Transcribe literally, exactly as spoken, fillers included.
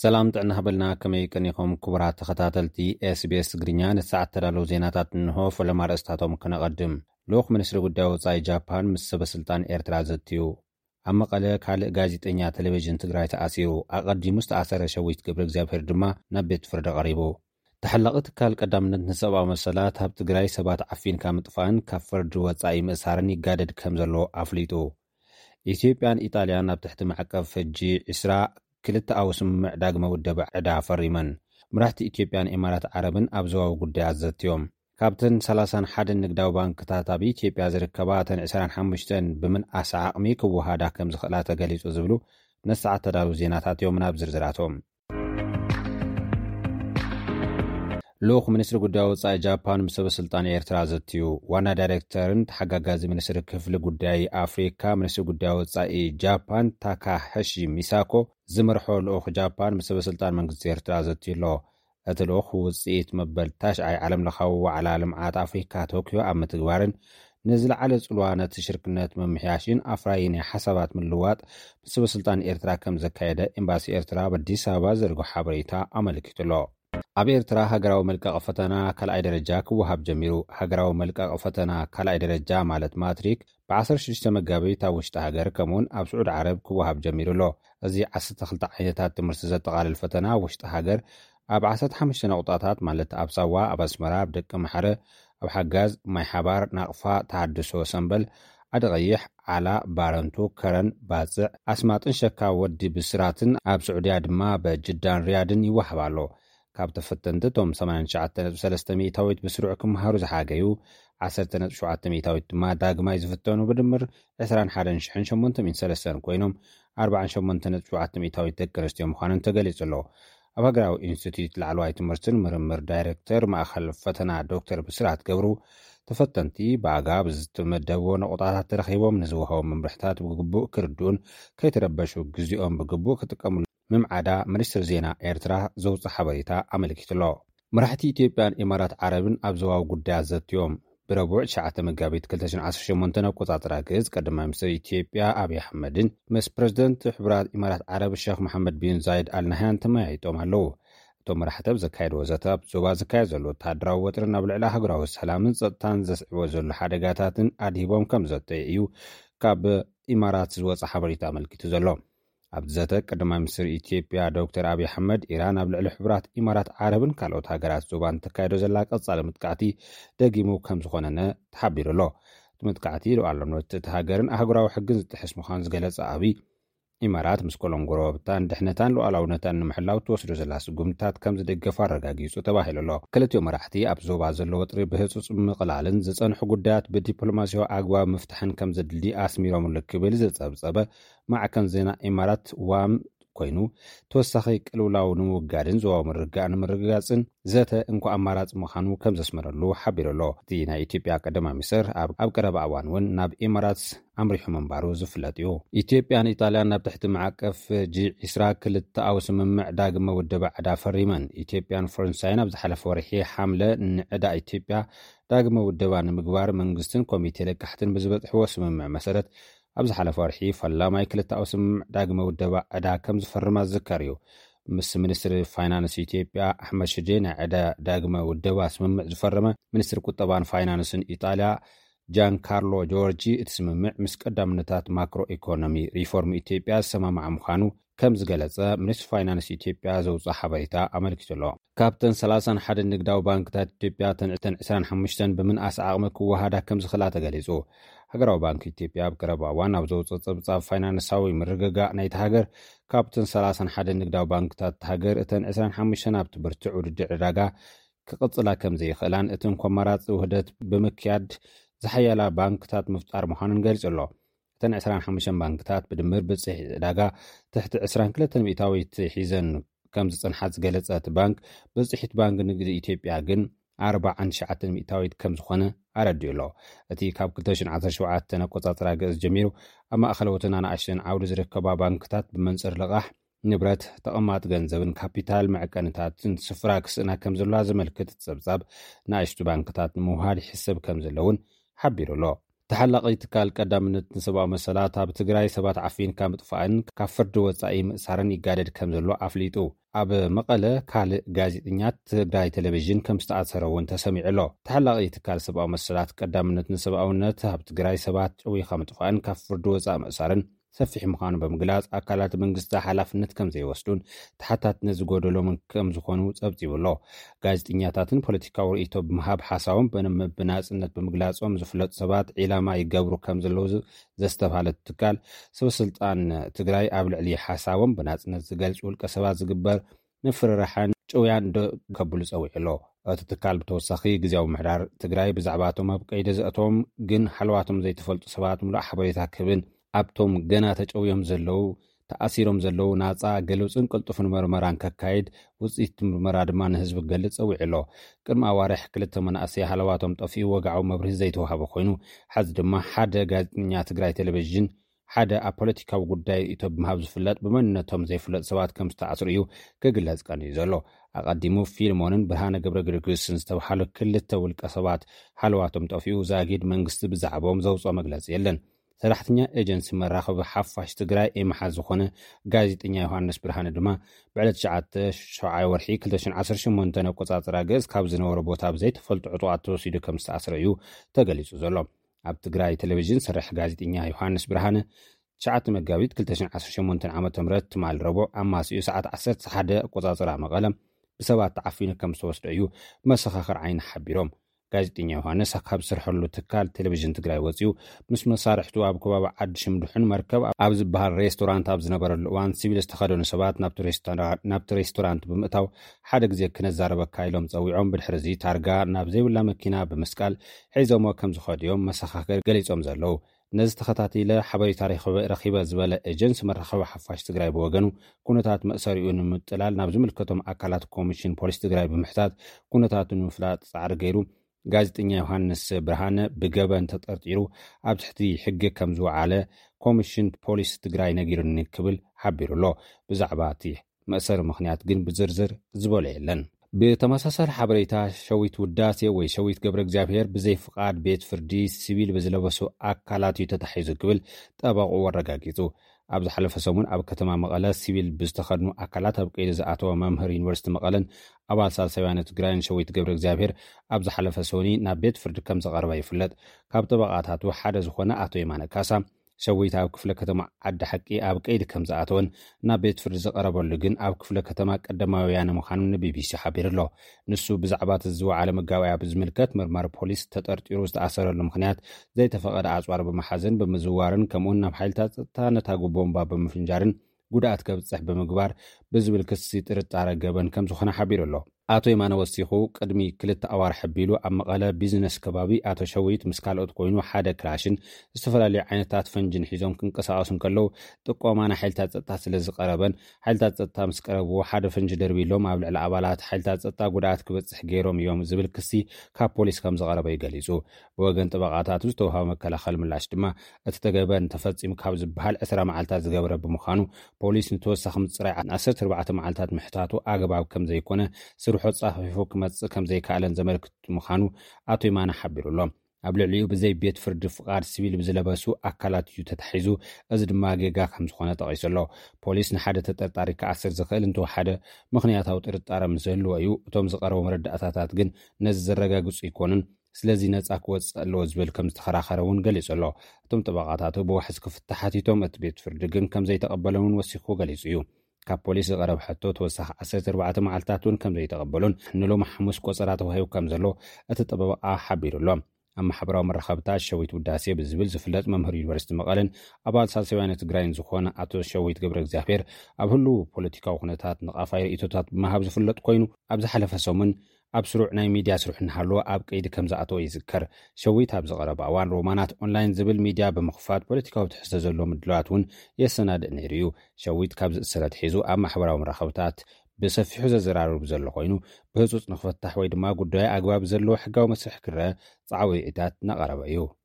ሰላም ጥዕና ሃበልና ከመይ ቀኒኹም ክቡራት ተኸታተልቲ ኤስ ቢ ኤስ ትግርኛ ንሰዓት ተዳለዉ ዜናታት እንሆ ፈለማ ርእስታቶም ክነቐድም። ልኡኽ ሚኒስትሪ ጉዳይ ወጻኢ ጃፓን ምስ ሰበ ስልጣን ኤርትራ ዘትዩ። ኣብ መቐለ ካልእ ጋዜጠኛ ቴሌቭዥን ትግራይ ተኣሲሩ። ኣቐዲሙ ዝተኣሰረ ሸዊት ገብረ እግዚኣብሔር ድማ ናብ ቤት ፍርዲ ቀሪቡ። ተሓላቒ ትካል ቀዳምነት ንሰብኣዊ መሰላት ኣብ ትግራይ ሰባት ዓፊንካ ምጥፋእን ካብ ፍርዲ ወጻኢ ምእሳርን ይጋደድ ከም ዘሎ ኣፍሊጡ። ኢትዮጵያን ኢጣልያን ኣብ ትሕቲ ማዕቀብ ፈጂ ዒስራ ክልተ ኣውስምምዕ ዳግመ ውደባ ዕዳ ፈሪመን። መራሕቲ ኢትዮጵያን ኤማራት ዓረብን ኣብ ዞባዊ ጉዳያት ዘትዮም። ካብተን ሰላሳን ሓደን ንግዳዊ ባንክታት ኣብ ኢትዮጵያ ዝርከባ እተን ዕስራን ሓሙሽተን ብምንኣስ ዓቕሚ ክወሃዳ ከም ዝኽእላ ተገሊጹ ዝብሉ ነሰዓት ተዳሉ ዜናታት እዮም። ናብ ዝርዝራቶም ልኡኽ ሚኒስትሪ ጉዳይ ወጻኢ ጃፓን ምስ ሰበ ስልጣን ኤርትራ ዘትዩ። ዋና ዳይሬክተርን ተሓጋጋዚ ሚኒስትሪ ክፍሊ ጉዳይ ኣፍሪካ ሚኒስትሪ ጉዳይ ወጻኢ ጃፓን ታካሃሺ ሚሳኮ ዝመርሖ ልኡኽ ጃፓን ምስ ሰበ ስልጣን መንግስቲ ኤርትራ ዘትዩ ኣሎ። እቲ ልኡኽ ውፅኢት መበል ታሽዓይ ዓለም ለኻዊ ዋዕላ ልምዓት ኣፍሪካ ቶኪዮ ኣብ ምትግባርን ንዝለዓለ ጽልዋ ነቲ ሽርክነት መምሕያሽን ኣፍራይ ናይ ሓሳባት ምልዋጥ ምስ ሰበ ስልጣን ኤርትራ ከም ዘካየደ ኤምባሲ ኤርትራ በኣዲስ ኣበባ ዘርግሖ ሓበሬታ ኣመልኪቱ ኣሎ። ኣብ ኤርትራ ሃገራዊ መልቀቂ ፈተና ካልኣይ ደረጃ ክወሃብ ጀሚሩ። ሃገራዊ መልቀቂ ፈተና ካልኣይ ደረጃ ማለት ማትሪክ ብዓሰርተ ሽዱሽተ መጋቢት ኣብ ውሽጢ ሃገር ከምኡውን ኣብ ስዑድ ዓረብ ክወሃብ ጀሚሩ ኣሎ። እዚ ዓሰርተ ክልተ ዓይነታት ትምህርቲ ዘጠቓልል ፈተና ውሽጢ ሃገር ኣብ ዓሰርተ ሓሙሽተ ነቑጣታት ማለት ኣብ ሳዋ፣ ኣብ ኣስመራ፣ ኣብ ደቂ መሓረ፣ ኣብ ሓጋዝ፣ ማይ ሓባር፣ ናቕፋ፣ ተሃድሶ፣ ሰንበል፣ ዓዲ ቀይሕ፣ ዓላ፣ ባረንቱ፣ ከረን፣ ባፅዕ፣ ኣስማጥን ሸካ ወዲ ብስራትን ኣብ ስዑድያ ድማ በጅዳን ርያድን ይወሃብ ኣሎ። ካብ ተፈተንቲ እቶም ሰማንያ ትሽዓተ ነጥቢ ሰለስተ ሚእታዊት ብስሩዕ ክምሃሩ ዝሓገዩ ዓሰርተ ነጥቢ ሸውዓተ ሚእታዊት ድማ ዳግማይ ዝፍተኑ ብድምር ዕስራን ሓደን ሽሕን ሸሞንተ ሚእትን ሰለስተን ኮይኖም ኣርባዓን ሸሞንተ ነጥቢ ሸውዓተ ሚእታዊት ደቂ ኣንስትዮ ምዃኖም ተገሊጹ ኣሎ። ኣብ ሃገራዊ ኢንስቲትዩት ላዕለዋይ ትምህርትን ምርምር ዳይሬክተር ማእኸል ፈተና ዶክተር ብስራት ገብሩ ተፈተንቲ ብኣጋብ ዝተመደብዎ ነቑጣታት ተረኺቦም ንዝወሃቦም መምርሕታት ብግቡእ ክርድኡን ከይተረበሹ ግዚኦም ብግቡእ ክጥቀምሉ ምምዓዳ ሚኒስትሪ ዜና ኤርትራ ዘውፅእ ሓበሬታ ኣመልኪቱ ኣሎ። መራሕቲ ኢትዮጵያን ኤማራት ዓረብን ኣብ ዞባዊ ጉዳያት ዘትዮም። ብረቡዕ ትሽዓተ መጋቢት ክልተ ሽሕን ዓሰርተ ሸሞንተ ኣቆጻጽራ ግዝ ቀዳማይ ሚኒስትር ኢትዮጵያ ኣብይ ኣሕመድን ምስ ፕረዚደንት ሕቡራት ኤማራት ዓረብ ሼክ መሓመድ ቢን ዛይድ ኣልናህያን ተመያይጦም ኣለዉ። እቶም መራሕቲ ዘካየድዎ ዘተ ኣብ ዞባ ዝካየድ ዘሎ ወተሃደራዊ ወጥሪ ናብ ልዕሊ ሃገራዊ ሰላምን ፀጥታን ዘስዕቦ ዘሎ ሓደጋታትን ኣድሂቦም ከም ዘተየ እዩ ካብ ኢማራት ዝወፅእ ሓበሬታ ኣመልኪቱ ዘሎ። ኣብቲ ዘተ ቀዳማይ ሚኒስትር ኢትዮጵያ ዶክተር ኣብይ ኣሕመድ ኢራን ኣብ ልዕሊ ሕቡራት ኢማራት ዓረብን ካልኦት ሃገራት ዞባን ተካይዶ ዘላ ቀጻሊ ምጥቃዕቲ ደጊሙ ከም ዝኾነነ ተሓቢሩ ኣሎ። እቲ ምጥቃዕቲ ሉዓላውነት እቲ ሃገርን ኣህጉራዊ ሕግን ዝጥሕስ ምዃኑ ዝገለጸ ኣብይ ኢማራት ምስ ኮሎም ጎረቤታን ድሕነታን ሉዓላውነታን ንምሕላው ትወስዶ ዘላ ስጉምትታት ከም ዝደገፉ ኣረጋጊጹ ተባሂሉ ኣሎ። ክልቲኦም መራሕቲ ኣብ ዞባ ዘሎ ወጥሪ ብህጹጽ ምቕላልን ዝጸንሑ ጉዳያት ብዲፕሎማስያዊ ኣግባብ ምፍታሕን ከም ዘድሊ ኣስሚሮምሉ ክብል ዝጸብጸበ ማዕከን ዜና ኢማራት ዋም ኮይኑ ተወሳኺ ቅልውላው ንምውጋድን ዞባዊ ምርግጋእ ንምርግጋጽን ዘተ እንኳ ኣማራፂ ምዃኑ ከም ዘስመረሉ ሓቢሩ ኣሎ። እቲ ናይ ኢትዮጵያ ቀዳማይ ሚኒስትር ኣብ ቀረባ እዋን እውን ናብ ኤማራት ኣምሪሑ ምንባሩ ዝፍለጥ እዩ። ኢትዮጵያን ኢጣልያን ናብ ትሕቲ ማዕቀፍ ጂ ዒስራ ክልተ ኣውስምምዕ ዳግመ ውደባ ዕዳ ፈሪመን። ኢትዮጵያን ፈረንሳይን ኣብ ዝሓለፈ ወርሒ ሓምለ ንዕዳ ኢትዮጵያ ዳግመ ውደባ ንምግባር መንግስትን ኮሚቴ ለቃሕትን ብዝበፅሕዎ ስምምዕ መሰረት ኣብ ዝሓለፈ ወርሒ ፈላማይ ክልተ ኣውስምምዕ ዳግመ ውደባ ዕዳ ከም ዝፈርማ ዝዝከር እዩ። ምስ ሚኒስትሪ ፋይናንስ ኢትዮጵያ ኣሕመድ ሽዴ ናይ ዕዳ ዳግመ ውደባ ስምምዕ ዝፈረመ ሚኒስትሪ ቁጠባን ፋይናንስን ኢጣልያ ጃን ካርሎ ጆርጂ እቲ ስምምዕ ምስ ቀዳምነታት ማክሮ ኢኮኖሚ ሪፎርም ኢትዮጵያ ዝሰማማዕ ምዃኑ ከም ዝገለጸ ሚኒስትሪ ፋይናንስ ኢትዮጵያ ዘውፅእ ሓበሬታ ኣመልኪቱ ኣሎ። ካብተን ሰላሳን ሓደን ንግዳዊ ባንክታት ኢትዮጵያ ተን ዕስራን ሓሙሽተን ብምንኣስ ዓቕሚ ክወሃዳ ከም ዝኽእላ ተገሊጹ። ሃገራዊ ባንኪ ኢትዮጵያ ኣብ ቀረባ እዋን ኣብ ዘውፅእ ፀብጻብ ፋይናንሳዊ ምርግጋእ ናይቲ ሃገር ካብተን ሰላሳን ሓደን ንግዳዊ ባንክታት ሃገር እተን ዕስራን ሓሙሽተን ኣብቲ ብርቱዕ ውድድር ዕዳጋ ክቕጽላ ከም ዘይኽእላን እተን ኮማራፂ ውህደት ብምክያድ ዝሓያላ ባንክታት ምፍጣር ምዃኑን ገልጹ ኣሎ። እተን ዕስራን ሓሙሽተ ባንክታት ብድምር ብፅሒት ዕዳጋ ትሕቲ ዕስራን ክልተ ሚእታዊት ሒዘን ከም ዝጽንሓት ዝገለጸ እቲ ባንክ ብፅሒት ባንኪ ንግዲ ኢትዮጵያ ግን ኣርባዓን ትሽዓተ ሚእታዊት ከም ዝኾነ ኣረዲኡ ኣሎ። እቲ ካብ ክልተ ሽሕን ዓሰርተ ሸውዓተ ኣቆጻጽራ ግእዝ ጀሚሩ ኣብ ማእኸለውትን ኣናእሽተን ዓውዲ ዝርከባ ባንክታት ብመንፅር ልቓሕ ንብረት ተቐማጥ ገንዘብን ካፒታል መዕቀንታትን ስፍራ ክስእና ከም ዘለዋ ዘመልክት ፀብጻብ ንኣሽቱ ባንክታት ንምውሃድ ይሕሰብ ከም ዘለውን ሓቢሩ ኣሎ። ተሓላቒ ትካል ቀዳምነት ንሰብኣዊ መሰላት ኣብ ትግራይ ሰባት ዓፊንካ ምጥፋእን ካብ ፍርዲ ወፃኢ ምእሳርን ይጋደድ ከም ዘሎ ኣፍሊጡ ኣብ መቐለ ካልእ ጋዜጠኛት ትግራይ ቴሌቭዥን ከም ዝተኣሰረ እውን ተሰሚዑ ኣሎ። ተሓላቒ ትካል ሰብኣዊ መሰላት ቀዳምነት ንሰብኣውነት ኣብ ትግራይ ሰባት ጨዊኻ ምጥፋእን ካብ ፍርዲ ወፃኢ ምእሳርን ሰፊሕ ምዃኑ ብምግላጽ ኣካላት መንግስቲ ሓላፍነት ከም ዘይወስዱን ተሓታትነት ዝጎደሎምን ከም ዝኾኑ ጸብጺቡ ኣሎ። ጋዜጠኛታትን ፖለቲካዊ ርእይቶ ብምሃብ ሓሳቦም ብናጽነት ብምግላጾም ዝፍለጡ ሰባት ዒላማ ይገብሩ ከም ዘለዉ ዘስተብሃለት ትካል ሰበስልጣን ትግራይ ኣብ ልዕሊ ሓሳቦም ብናጽነት ዝገልጹ ውልቀ ሰባት ዝግበር ንፍርራሕን ጭውያን ከብሉ ጸዊዑ ኣሎ። እቲ ትካል ብተወሳኺ ግዜያዊ ምሕዳር ትግራይ ብዛዕባቶም ኣብ ቀይዲ ዘእቶም ግን ሓለዋቶም ዘይተፈልጡ ሰባት ምሉእ ሓበሬታ ክህብን ኣብቶም ገና ተጨውዮም ዘለዉ ተኣሲሮም ዘለዉ ናፃ ገሉፅን ቅልጡፍን መርመራን ከካይድ ውፅኢት ምርመራ ድማ ንህዝቢ ክገልጽ ጸዊዑ ኣሎ። ቅድሚ ኣዋርሕ ክልተ መናእሰይ ሓለዋቶም ጠፊኡ ወግዓዊ መብርሂ ዘይተዋሃበ ኮይኑ ሓዚ ድማ ሓደ ጋዜጠኛ ትግራይ ቴሌቭዥን ሓደ ኣብ ፖለቲካዊ ጉዳይ ርእይቶ ብምሃብ ዝፍለጥ ብመንነቶም ዘይፍለጥ ሰባት ከም ዝተኣስሩ እዩ ክግለጽ ቀኒዩ ዘሎ። ኣቐዲሙ ፊልሞንን ብርሃነ ገብረ ግርግስን ዝተባሃሉ ክልተ ውልቀ ሰባት ሓለዋቶም ጠፊኡ ዛጊድ መንግስቲ ብዛዕቦም ዘውፅኦ መግለጺ የለን። ሰራሕተኛ ኤጀንሲ መራኸቢ ሓፋሽ ትግራይ ኤምሓ ዝኾነ ጋዜጠኛ ዮሃንስ ብርሃነ ድማ ብዕለት ትሽዓተ ሸውዓይ ወርሒ ክልተ ሽሕን ዓሰርተ ሸሞንተ ኣቆጻጽራ ገጽ ካብ ዝነበረ ቦታ ብዘይተፈልጡ ዕጡቓት ተወሲዱ ከም ዝተኣስረ እዩ ተገሊጹ ዘሎ። ኣብ ትግራይ ቴሌቭዥን ሰርሕ ጋዜጠኛ ዮሃንስ ብርሃነ ትሽዓተ መጋቢት ክልተ ሽሕን ዓሰርተ ሸሞንተ ዓ.ም ትማል ረቡዕ ኣማሲኡ ሰዓት ዓሰርተ ሓደ ኣቆጻጽራ መቐለ ብሰባት ተዓፊኑ ከም ዝተወስደ እዩ መሰኻኽር ዓይኒ ሓቢሮም። ጋዜጠኛ ዮሃንስ ካብ ዝሰርሐሉ ትካል ቴሌቭዥን ትግራይ ወፂኡ ምስ መሳርሕቱ ኣብ ከባቢ ዓዲ ሽምዱሕን መርከብ ኣብ ዝበሃል ሬስቶራንት ኣብ ዝነበረሉ እዋን ሲቪል ዝተኸደኑ ሰባት ናብቲ ሬስቶራንት ብምእታው ሓደ ግዜ ክነዛረበካ ኢሎም ፀዊዖም ብድሕሪዚ ታርጋ ናብ ዘይብላ መኪና ብምስቃል ሒዞሞ ከም ዝኸድዮም መሰኻኽር ገሊፆም ዘለው። ነዚ ተኸታቲለ ሓበሬታ ረኺበ ዝበለ ኤጀንሲ መራኸቢ ሓፋሽ ትግራይ ብወገኑ ኩነታት መእሰሪኡ ንምጥላል ናብ ዝምልከቶም ኣካላት ኮሚሽን ፖሊስ ትግራይ ብምሕታት ኩነታቱ ንምፍላጥ ፃዕሪ ገይሩ ጋዜጠኛ ዮሃንስ ብርሃነ ብገበን ተጠርጢሩ ኣብ ትሕቲ ሕጊ ከም ዝወዓለ ኮሚሽን ፖሊስ ትግራይ ነጊሩኒ ክብል ሓቢሩ ኣሎ። ብዛዕባ እቲ መእሰሪ ምኽንያት ግን ብዝርዝር ዝበሎ የለን። ብተመሳሳሊ ሓበሬታ ሸዊት ውዳሴ ወይ ሸዊት ገብረ እግዚኣብሔር ብዘይ ፍቃድ ቤት ፍርዲ ሲቪል ብዝለበሱ ኣካላት እዩ ተታሒዙ ክብል ጠበቑ ወረጋጊጹ። ኣብ ዝሓለፈ ሰሙን ኣብ ከተማ መቐለ ሲቪል ብዝተኸድኑ ኣካላት ኣብ ቀይዲ ዝኣተወ መምህር ዩኒቨርሲቲ መቐለን ኣባል ሳልሳይ ወያነ ትግራይን ሸዊት ገብረ እግዚኣብሔር ኣብ ዝሓለፈ ሰሙኒ ናብ ቤት ፍርዲ ከም ዘቐረበ ይፍለጥ። ካብ ጠበቃታቱ ሓደ ዝኾነ ኣቶ የማነ ካሳ ሸዊት ኣብ ክፍለ ከተማ ዓዲ ሓቂ ኣብ ቀይዲ ከም ዝኣተወን ናብ ቤት ፍርዲ ዘቐረበሉ ግን ኣብ ክፍለ ከተማ ቀዳማይ ወያነ ምዃኑ ንቢቢሲ ሓቢሩ ኣሎ። ንሱ ብዛዕባ ዝወዓለ መጋባእያ ብዝምልከት ምርማር ፖሊስ ተጠርጢሩ ዝተኣሰረሉ ምኽንያት ዘይተፈቐደ ኣፅዋር ብምሓዘን ብምዝዋርን ከምኡውን ናብ ሓይልታት ፀጥታ ነታጉ ቦምባ ብምፍንጃርን ጉድኣት ከብፅሕ ብምግባር ብዝብል ክሲ ጥርጣረ ገበን ከም ዝኾነ ሓቢሩ ኣሎ። ኣቶ የማነ ወሲኹ ቅድሚ ክልተ ኣዋርሒ ኣቢሉ ኣብ መቐለ ቢዝነስ ከባቢ ኣቶ ሸዊት ምስ ካልኦት ኮይኑ ሓደ ክላሽን ዝተፈላለዩ ዓይነታት ፈንጅን ሒዞም ክንቀሳቀሱ ከለው ጥቆማ ናይ ሓይልታት ፀጥታ ስለ ዝቀረበን ሓይልታት ፀጥታ ምስ ቀረብዎ ሓደ ፈንጂ ደርቢሎም ኣብ ልዕሊ ኣባላት ሓይልታት ፀጥታ ጉድኣት ክበፅሕ ገይሮም እዮም ዝብል ክሲ ካብ ፖሊስ ከም ዝቀረበ ይገሊጹ። ብወገን ጠበቃታቱ ዝተውሃበ መከላኸሊ ምላሽ ድማ እቲ ተገበን ተፈፂሙ ካብ ዝበሃል ዕስራ መዓልታት ዝገበረ ብምዃኑ ፖሊስ ንተወሳኺ ምፅራይ ዓሰርተ ኣርባዕተ መዓልታት ምሕታቱ ኣገባብ ከም ዘይኮነ ስርሑ ጻፊፉ ክመጽእ ከም ዘይከኣለን ዘመልክት ምዃኑ ኣቶ የማነ ሓቢሩሎም። ኣብ ልዕሊኡ ብዘይ ቤት ፍርዲ ፍቃድ ሲቪል ብዝለበሱ ኣካላት እዩ ተታሒዙ፣ እዚ ድማ ጌጋ ከም ዝኾነ ጠቒሱ ኣሎ። ፖሊስ ንሓደ ተጠርጣሪ ክኣስር ዝኽእል እንተወሓደ ምኽንያታዊ ጥርጣረ ምስ ዘህልዎ እዩ። እቶም ዝቐረቡ መረዳእታታት ግን ነዚ ዘረጋግጹ ይኮኑን ስለዚ ነጻ ክወፅእ ኣለዎ ዝብል ከም ዝተኸራኸረ እውን ገሊጹ ኣሎ። እቶም ጠበቃታቱ ብዋሕዚ ክፍታሕ ሓቲቶም እቲ ቤት ፍርዲ ግን ከም ዘይተቐበለውን ወሲኹ ገሊጹ እዩ። ካብ ፖሊስ ዝቐረበ ሕቶ ተወሳኺ ዓሰርተ ኣርባዕተ መዓልታት እውን ከም ዘይተቐበሉን ንሎሚ ሓሙስ ቆፀራ ተዋሂቡ ከም ዘሎ እቲ ጠበቃ ሓቢሩ ኣሎ። ኣብ ማሕበራዊ መራኸብታት ሸዊት ውዳሴ ብዝብል ዝፍለጥ መምህር ዩኒቨርሲቲ መቐለን ኣባል ሳልሳይ ወያነ ትግራይን ዝኾነ ኣቶ ሸዊት ገብረ እግዚኣብሔር ኣብ ህሉ ፖለቲካዊ ኩነታት ንቓፋይ ርእይቶታት ብምሃብ ዝፍለጥ ኮይኑ ኣብ ዝሓለፈ ሰሙን ኣብ ስሩዕ ናይ ሚድያ ስሩሕ እናሃለወ ኣብ ቀይዲ ከም ዝኣተወ ይዝከር። ሸዊት ኣብ ዝቐረበ እዋን ሮማናት ኦንላይን ዝብል ሚድያ ብምኽፋት ፖለቲካዊ ትሕዝቶ ዘለዎ ምድላዋት እውን የሰናድእ ነይሩ እዩ። ሸዊት ካብ ዝእስረት ሒዙ ኣብ ማሕበራዊ መራኸብታት ብሰፊሑ ዘዘራርብ ዘሎ ኮይኑ ብህፁፅ ንኽፈታሕ ወይ ድማ ጉዳይ ኣግባብ ዘለዎ ሕጋዊ መስርሕ ክረአ ፃዕዊ ዒታት እናቐረበ እዩ።